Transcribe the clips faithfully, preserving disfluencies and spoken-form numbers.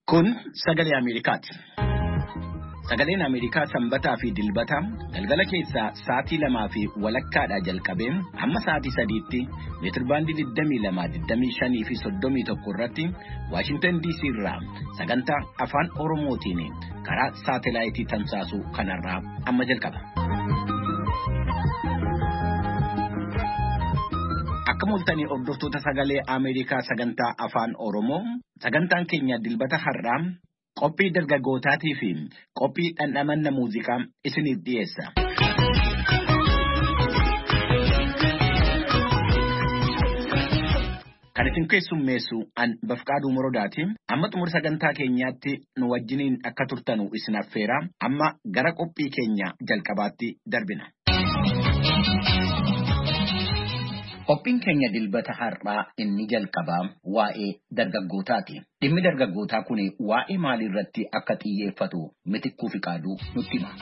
Kun sagalee Ameerikaati. Sagaleen Ameerikaa sanbataa fi dilbataa galgala keessaa sa'aatii lamaa fi walakkaadhaa jalqabeen hamma sa'aatii sadiitti meetirbaandii digdamii lama digdamii shanii fi soddomii tokko irratti Waashingtan D C irraa sagantaa afaan Oromootiin karaa saatelaayitii tamsaasuu kanarraa amma jalqaba. Akka mul'atanii hordoftoota sagalee Ameerikaa sagantaa afaan Oromoo sagantaan keenya dilbata har'aa qophii dargaggootaatii fi qophii dhandhamanna muuziqaa isiniif dhiyeessa. Kan isin keessummeessu an Bafqaaduu Morodaati. Amma xumura sagantaa keenyaatti nu wajjiniin akka turtanu isin affeera. Amma gara qophii keenya jalqabaatti darbina. Qophiin keenya dilbata har'aa inni jalqabaa waa'ee dargaggootaati. Dhimmi dargaggootaa kun waa'ee maalii irratti akka xiyyeeffatu Mitikkuu Fiqaaduu nutti hima.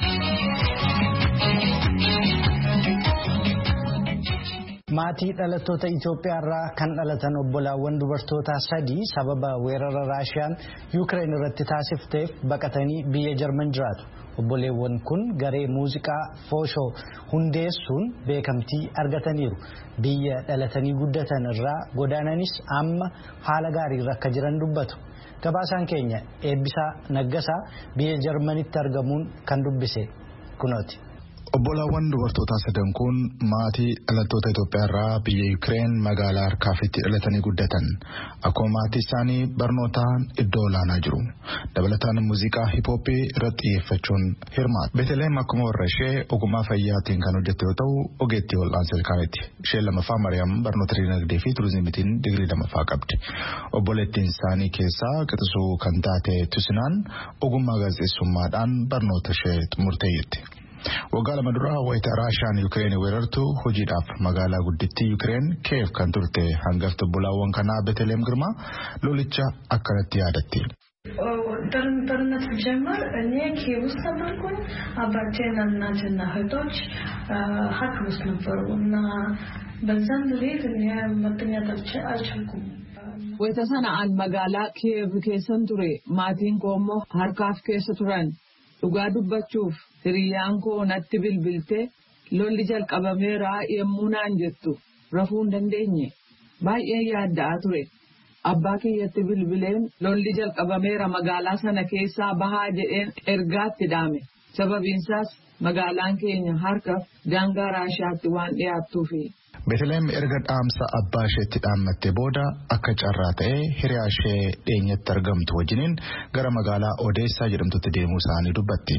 Maatii dhalattoota Itoophiyaa irraa kan dhalatan obbolaawwan dubartootaa sadii sababa weerara Raashiyaan Yuukireen irratti taasifteef baqatanii biyya Jarman jiraatu. Obboleewwan kun garee muuziqaa Fooshoo hundeessuun beekamtii argataniiru. Biyya dhalatanii guddatan irraa godaananis amma haala gaariirra akka jiran dubbatu. Gabaasaan keenya Eebbisaa Naggasaa biyya Jarmanitti argamuun kan dubbise kunooti. Obbolaawwan dubartootaa sadan kun maatii dhalattoota Itoophiyaa irraa biyya Yuukireen magaalaa Harkaafitti dhalatanii guddatan. Akkuma maatii isaanii barnootaan iddoo olaanaa jiru. Dabalataan muuziqaa hiphooppii irratti xiyyeeffachuun hirmaatu. Beeteleem akkuma warra ishee ogummaa fayyaatiin kan hojjette yoo ta'u, ogeettii wal'aansa ilkaaniiti. Isheen lammaffaa Mariyaam barnoota dinagdee fi turizimiitiin digirii lammaffaa qabdi. Obboleettiin isaanii keessaa qixisuu kan taate Tusinaan ogummaa gaazexeessummaadhaan barnoota ishee xumurtee jirti. Waggaa lama dura wayita Raashiyaan Yuukireen weerartu hojiidhaaf magaalaa guddittii Yuukireen Kiyev kan turte hangafti obbolaawwan kanaa Beeteleem Girmaa lolicha akkanatti yaadatti. ጦርነት ሲጀመር እኔ ኪየቭ ውስጥ ነበርኩኝ። አባቴና እናቴና እህቶች ሀክም ውስጥ ነበሩ እና በዛን ጊዜ እኔ መተኛት አልቻልኩም። wayita sanaan magaalaa Kiyev keessan ture maatiin koo immoo Harkaaf keessa turan. Dhugaa dubbachuuf hiriyyaan koo natti bilbiltee lolli jalqabameera yemmuu naan jettu rafuu hin dandeenye baay'ee yaadda'aa ture. Abbaa kiyyatti bilbileen lolli jalqabameera magaalaa sana keessaa bahaa jedheen ergaatti dhaame. Sababiinsaas magaalaan keenya Harkaaf daangaa Raashiyaatti waan dhiyaattuufi. Beeteleem erga dhaamsa abbaa isheetti dhaammattee booda akka carraa ta'ee hiriyaa ishee dheenyatti argamtu wajjiniin gara magaalaa Odeessaa jedhamtutti deemuu isaanii dubbatti.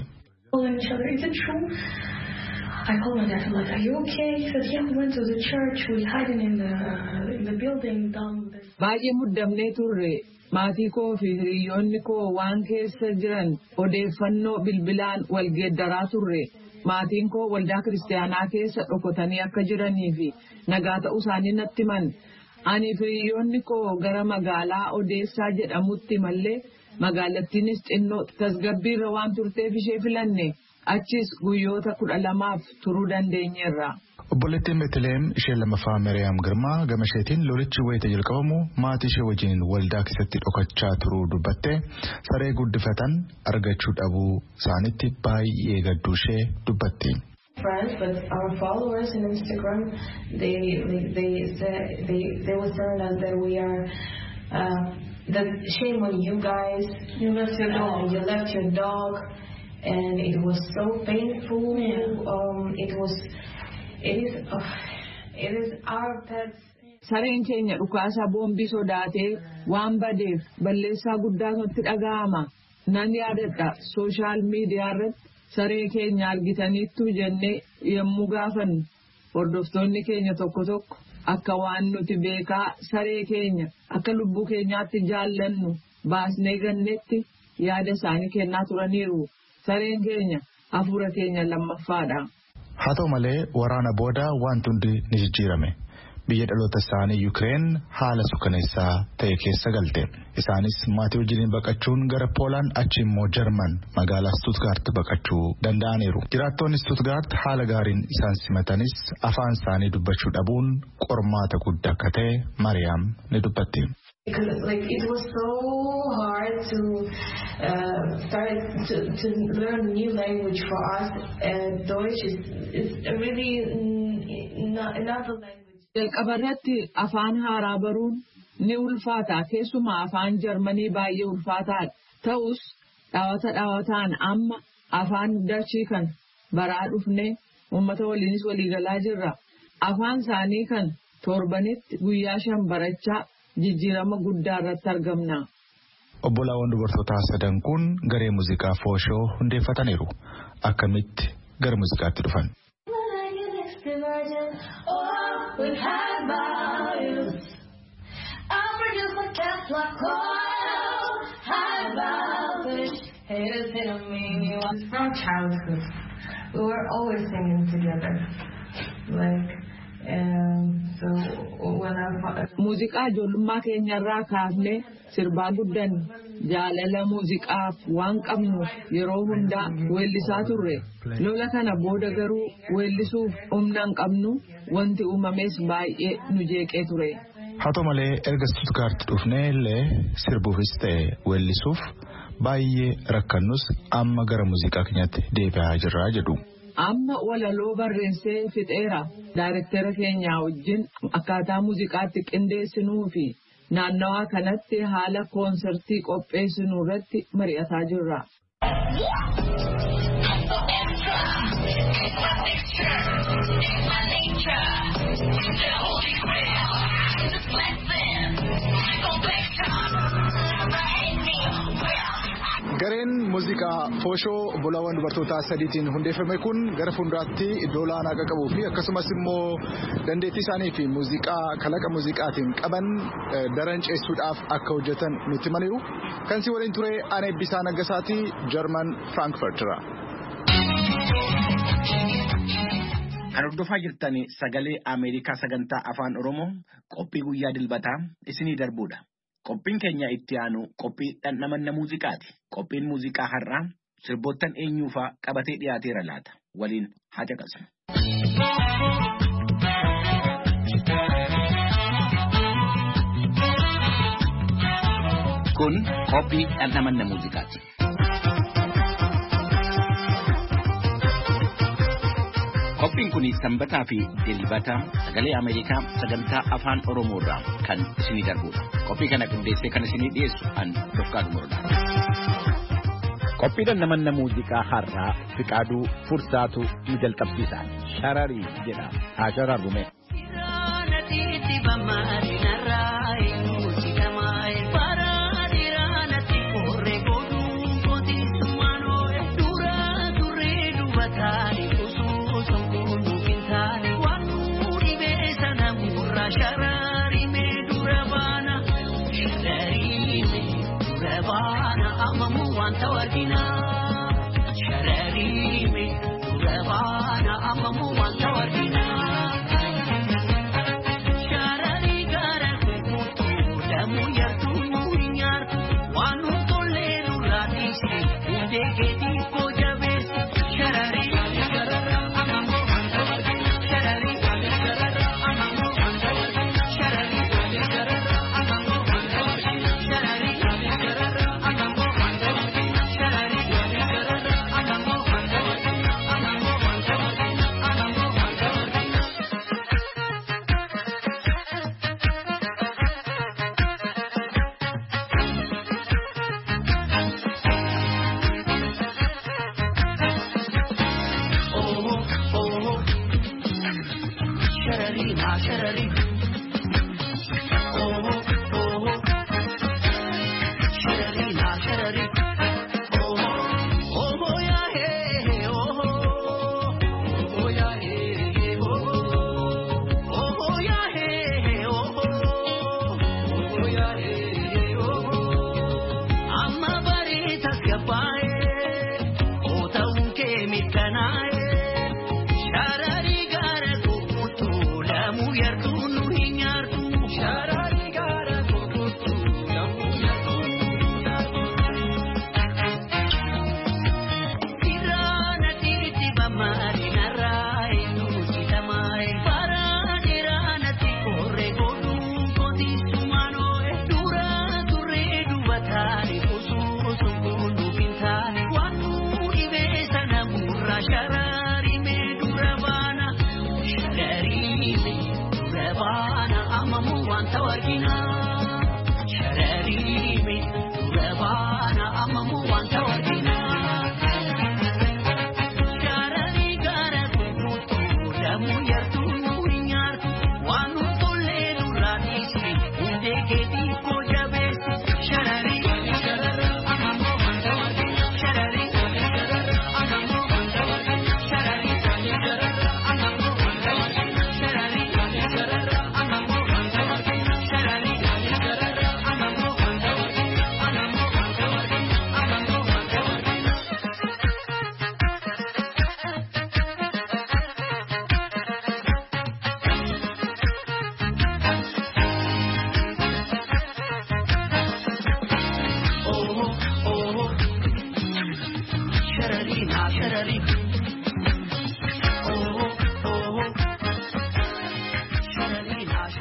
I called my dad. I'm like, "Are you okay?" He said, "Yeah, we went to the church. We hiding in the in the building down there." Baay'ee muddamnee turre maatii koo fi hiriyoonni koo waan keessa jiran odeeffannoo bilbilaan wal geeddaraa turre. Maatiin koo waldaa kiristaanaa keessa dhokotanii akka jiranii fi nagaa ta'uu isaanii natti himan. Ani fi hiriyoonni koo gara magaalaa Odeessaa jedhamutti mallee magaalattiinis xinnoo tasgabbiirra waan turteef ishee filanne. Achis guyyoota kudha lamaaf turuu dandeenyeerra. Obboleettiin Beeteleem ishee lammaffaa Mariyaam Girmaa gama isheetiin lolichi wayita jalqabamu maatii ishee wajjin waldaa keessatti dhokachaa turuu dubbattee saree guddifatan argachuu dhabuu isaanitti baay'ee gadduu ishee dubbatti. Friends, but our followers on Instagram, they they they they they, they were telling us that we are uh, that shame on you guys. You left your dog. Uh, you left your dog. And it was so painful. Yeah. Um, it was, it is, uh, it is our pets. Sareen keenya dhukaasa boombii sodaatee waan badeef balleessaa guddaa nutti dhaga'ama. Nan yaadadha sooshaal miidiyaa irratti saree keenya argitaniittu jennee yommuu gaafannu hordoftoonni keenya tokko tokko akka waan nuti beekaa saree keenya akka lubbuu keenyaatti jaallannu baasnee gannetti yaada isaanii kennaa turaniiru. Sareen keenya hafuura keenya lammaffaadha. Haa ta'u malee waraana booda wanti hundi ni jijjiirame. Biyya dhaloota isaanii Yuukireen haala suukaneessaa ta'e keessa galte. Isaanis maatii wajjin baqachuun gara Poolaan achi immoo Jarman magaalaa Stuttgart baqachuu danda'aniiru. Jiraattonni Stuttgart haala gaariin isaan simatanis afaan isaanii dubbachuu dhabuun qormaata guddaa akka ta'e Mariyaam ni dubbatti. Because like it was so hard to uh, start to, to learn a new language for us. Uh, Deutsch is, is really not another language. Jalqabarratti afaan haaraa baruun ni ulfaata keessumaa afaan Jarmanii baay'ee ulfaataadha. Ta'us dhaawata dhaawataan amma afaan Dachii kan baraa dhufnee uummata waliinis waliigalaa jirra. Afaan isaanii kan torbanitti guyyaa shan barachaa jijjiirama guddaa irratti argamna. Obbolaawwan dubartootaa sadan kun garee muuziqaa Fooshoo hundeeffataniiru. Akkamitti gara muuziqaatti dhufan? From childhood, we were always singing together. Like, um, so when I muuziqaa ijoollummaa keenyarraa kaafnee sirbaa guddan jaalala muuziqaaf waan qabnuuf yeroo hundaa weellisaa turre. Lola kana booda garuu weellisuuf humna hin qabnu wanti uumames baay'ee nu jeeqee ture. Haa ta'u malee erga Stuttgart dhufnee illee sirbuufis ta'e weellisuuf baay'ee rakkannus amma gara muuziqaa keenyatti deebi'aa jirra jedhu. Amma walaloo barreessee fixeera. Daayirektara keenyaa wajjin akkaataa muuziqaatti qindeessinuu fi naannawaa kanatti haala koonsertii qopheessinuu irratti mari'ataa jirra. Gareen muuziqaa Fooshoo obbolaawwan dubartootaa sadiitiin hundeeffame kun gara fuulduraatti iddoo olaanaa akka qabuu fi akkasumas immoo dandeettii isaanii fi muuziqaa kalaqa muuziqaatiin qaban daran ceessuudhaaf akka hojjetan nutti himaniiru. Kan si waliin ture Ana Eebbisaa Naggasaatii Jarman Frankfurtira. Kan hordofaa jirtan sagalee Ameerikaa sagantaa afaan Oromoo qophii guyyaa dilbataa isinii darbuudha. Qophiin keenya itti aanu qophii dhandhamanna muuziqaati. Qophiin muuziqaa har'aa sirboottan eenyuufaa qabatee dhiyaateera laata. Waliin haa caqasnu. Kun qophii dhandhamanna muuziqaati. Qophiin kun sanbataa fi dilbata sagalee Ameerikaa sagantaa afaan Oromoo irraa kan isinii darbuudha. Qophii kana qindeessee kan isinii dhiyeessu an Dofqaaduu Moroodha. Qophii dhandhamanna muuziqaa har'aa Fiqaaduu Fursaatu nu jalqabsiisa. Shararii jedha. Haa shararrume. Shararii gara kukutu lamu yartunu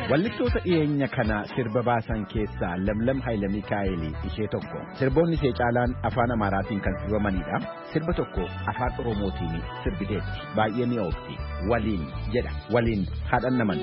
Wallistoota dhiyeenya kana sirba baasan keessaa Lamlam Hayila Mikaa'el ishee tokko. Sirboonni ishee caalaan afaan Amaaraatiin kan sirbamanidha. Sirba tokko afaan Oromootiin sirbiteetti. Baay'ee ni oofti. Waliin jedha. Waliin haadhan naman.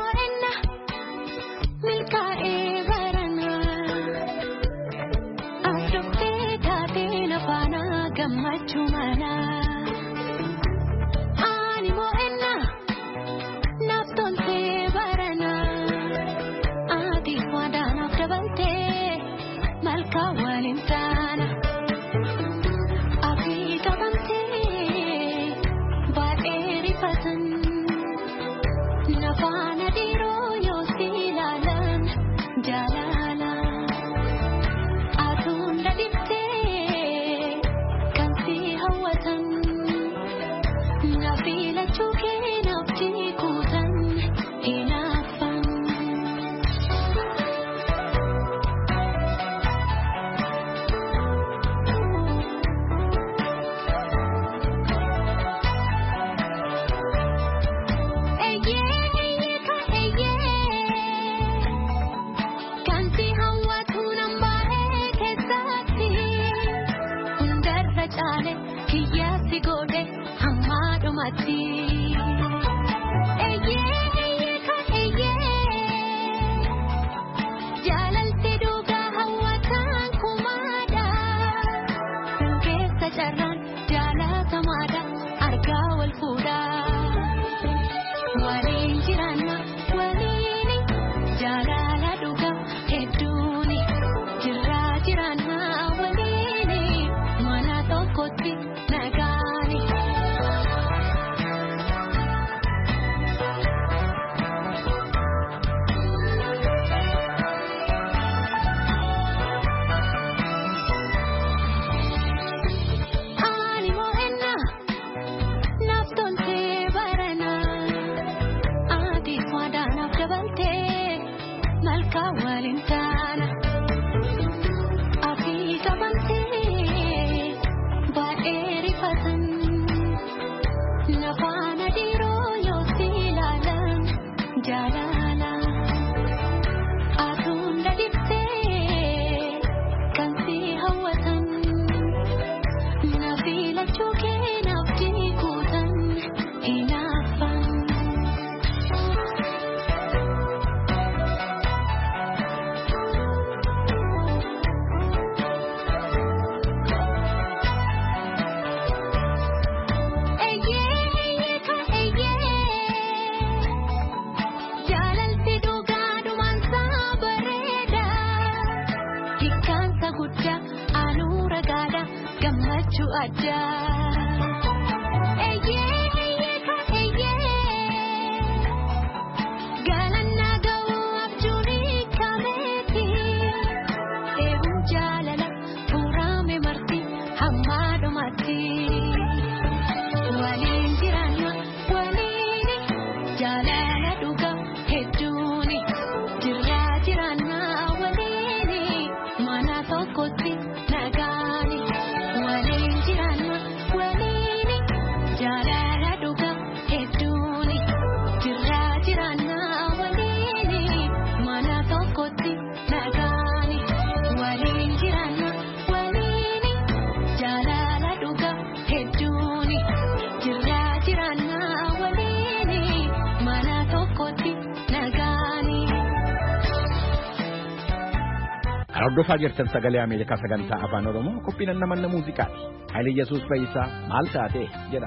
Hordofaa jirtan sagalee Ameerikaa sagantaa afaan Oromoo qophiin namanna muuziqaati. Haile Yesuus Fayyisaa maal taate jedha.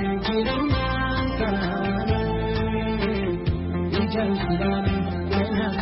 Just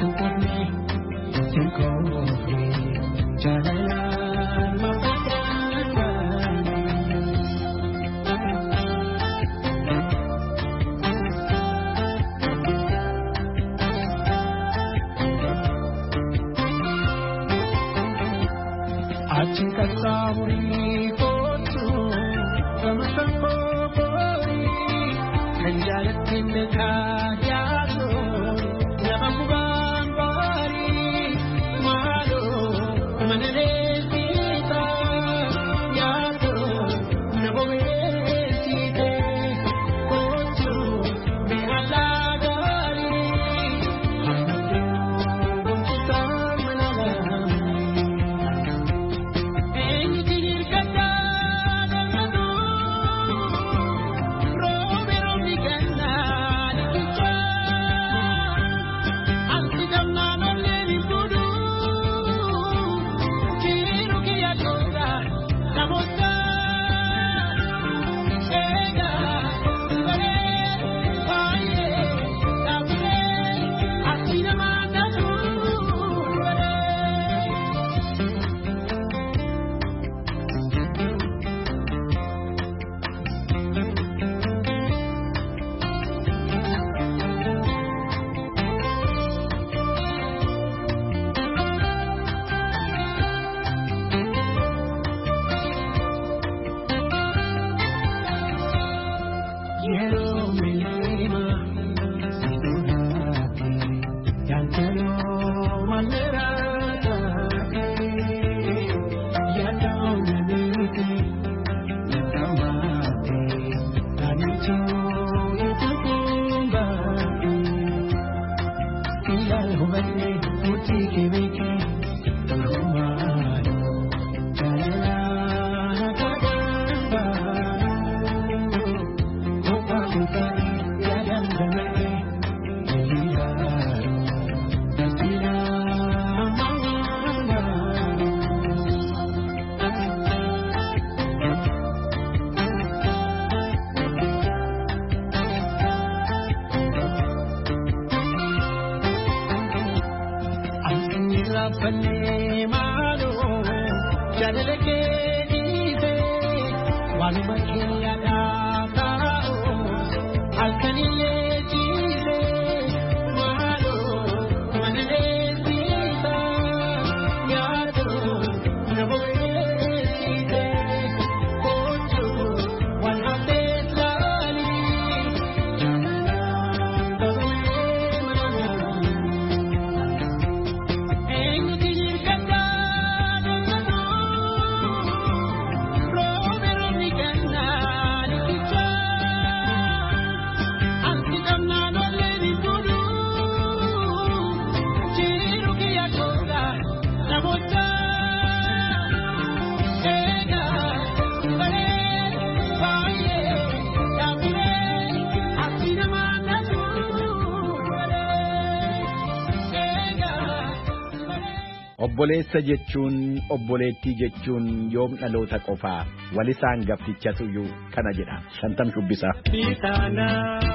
Obboleessa jechuun obboleettii jechuun yoom dhaloota qofaa walisaan gaftichatu iyyuu kana jedha shantam shubbisaa. Bitaana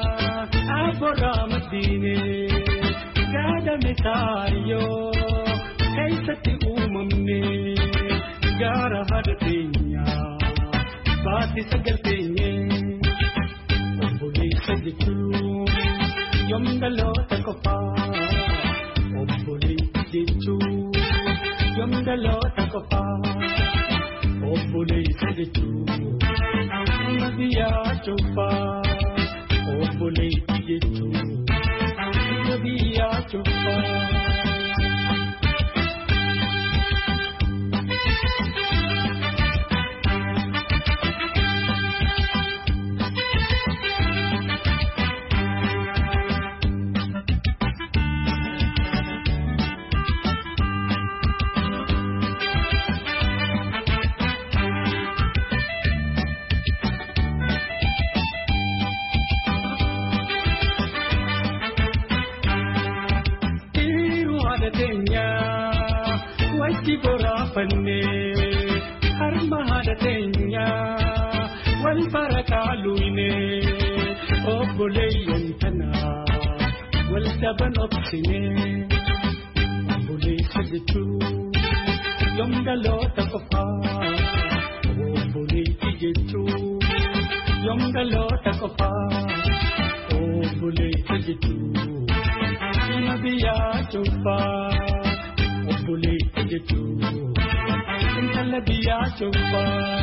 abbooraa madiine gaadame taayoo keessatti uumamne gaara haadha teenyaa baati sagal teenye obboleessa jechuun yoom dhaloota qofaa obboleettii jechuun. Yoom dhaloota qofaa obboleessa jechuun nama biyyaa cufaa obboleettii jechuun nama biyyaa cufaa. Harma haadha teenyaa wal barakaaluune obboleeyyan tanaa wal daban obsine obboleessa jechuun yoom dhaloota qofaa obboleettii jechuun yoom dhaloota qofaa obboleessa jechuun nama biyyaa cufaa obboleettii jechuun. biya chupa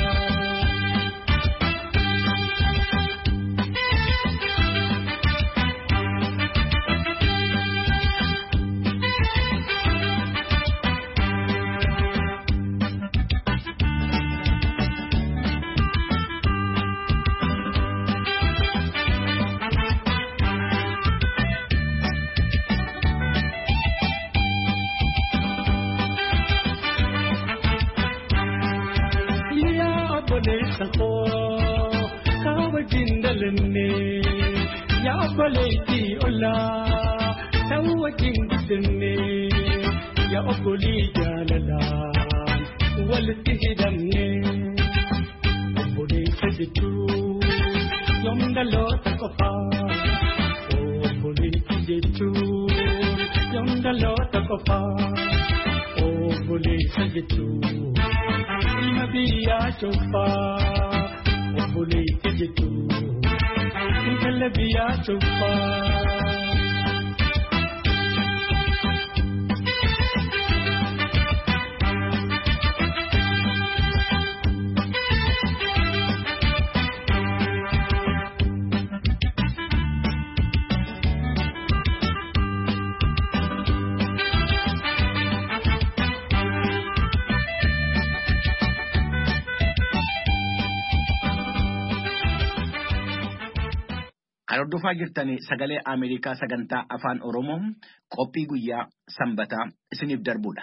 sako kawa jindalne ya baleti ola tawa jindalne ya oboli jalala walti hidamne oboli sajitu yomdalo takofa oboli sajitu yomdalo takofa oboli sajitu biya chupa obule tijitu kal biya chupa Hordofaa jirtanii sagalee Ameerikaa sagantaa afaan Oromoo qophii guyyaa sanbataa isiniif darbudha.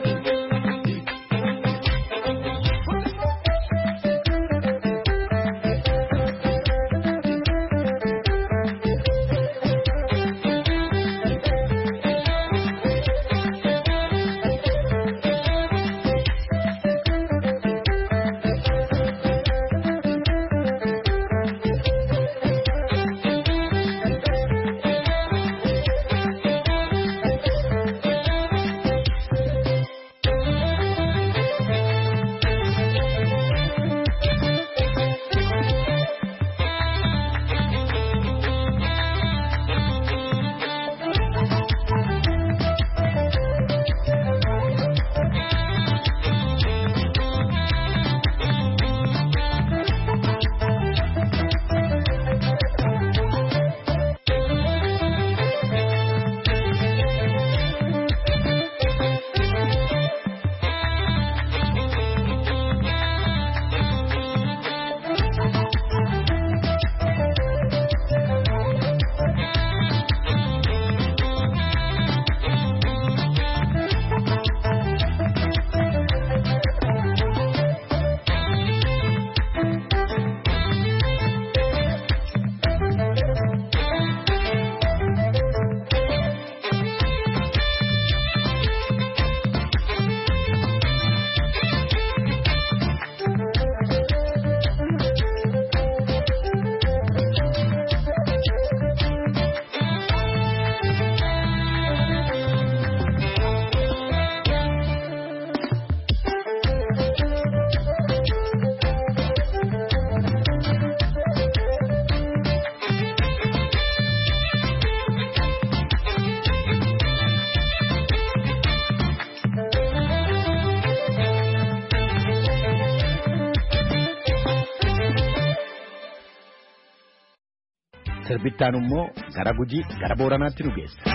Sirbittaan immoo gara Gujii gara Booranaatti nu geessa.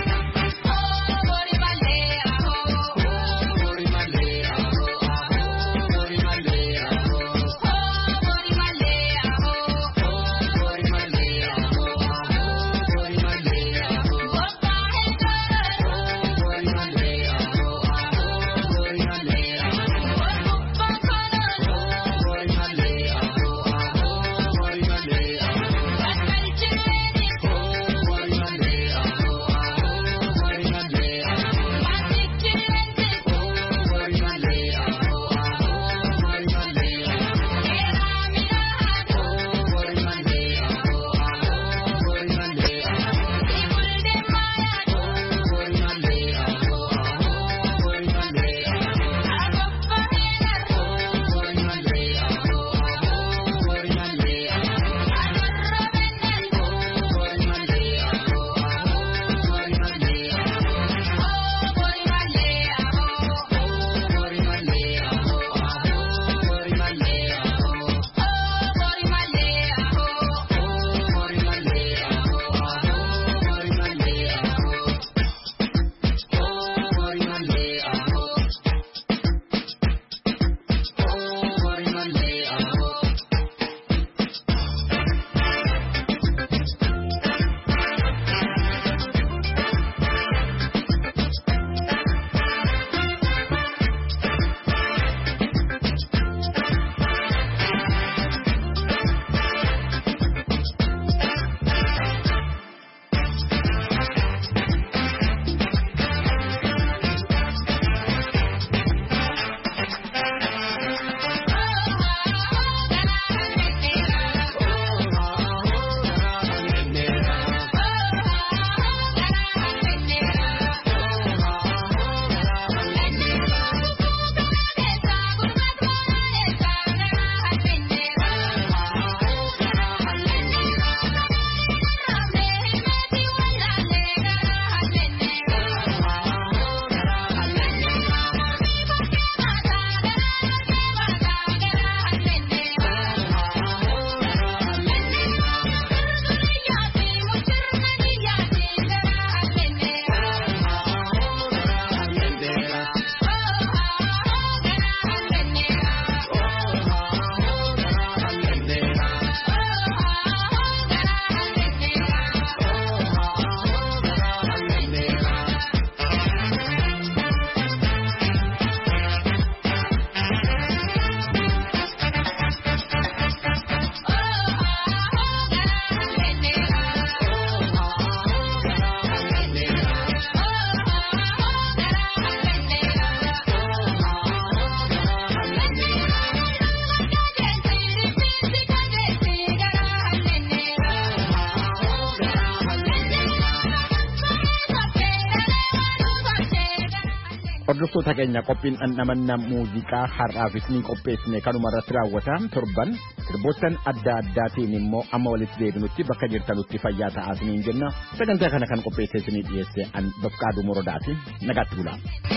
Hordoftoota keenya qophiin dhandhamanna muuziqaa har'aafis ni qopheessine kanuma irratti raawwata torban sirboottan adda addaatiin immoo amma walitti deebinutti bakka jirtanutti fayyaa ta'aa isiniin jenna sagantaa kana kan qopheessee isinii dhiyeesse an Bafqaaduu Morodaati nagaatti bulaa.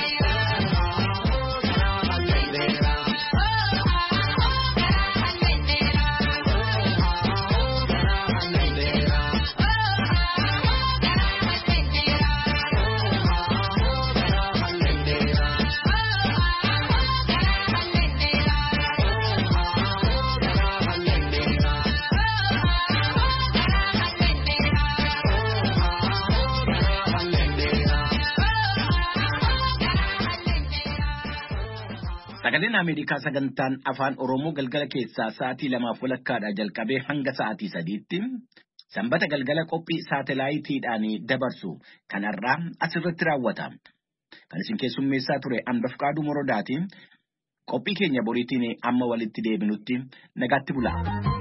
Sagaleen Ameerikaa sagantaan afaan Oromoo galgala keessaa sa'aatii lamaaf walakkaadhaa jalqabee hanga sa'aatii sadiitti sanbata galgala qophii saatalaayitiidhaan dabarsu kanarraa asirratti raawwata. Kan isin keessummeessaa ture an Bafqaaduu Morodaati. Qophii keenya boriitiin amma walitti deebinutti nagaatti bulaa.